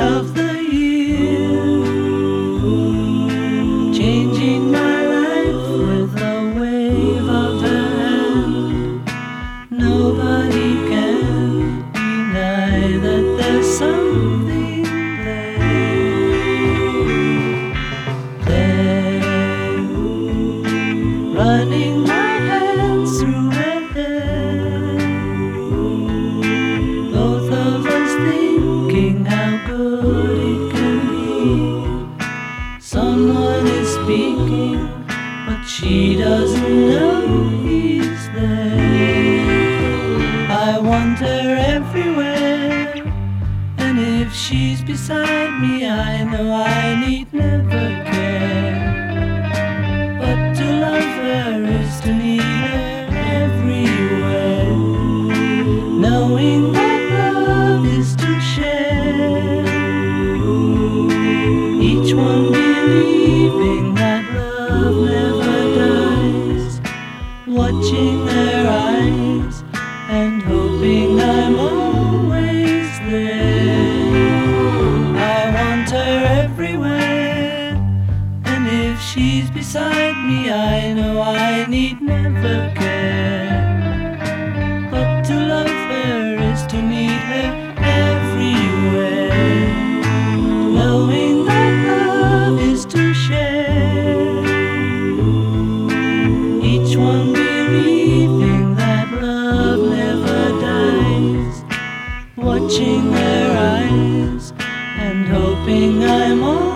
of the year, changing my life with a wave of her hand. Nobody can deny that there's something there, running my hands through her hair, both of us thinking how good it can be. Someone is speaking, but she doesn't know he's there. I want her everywhere, and if she's beside me, I know I need never care. But to love her is to need her everywhere, knowing that love is to share, each one believing that love never dies, watching their eyes and hoping I'm always there. I want her everywhere, and if she's beside me, I know I need never care. But to love her is to need her everywhere, knowing that love is to share, each one believing that love never dies, watching their eyes and hoping I'm all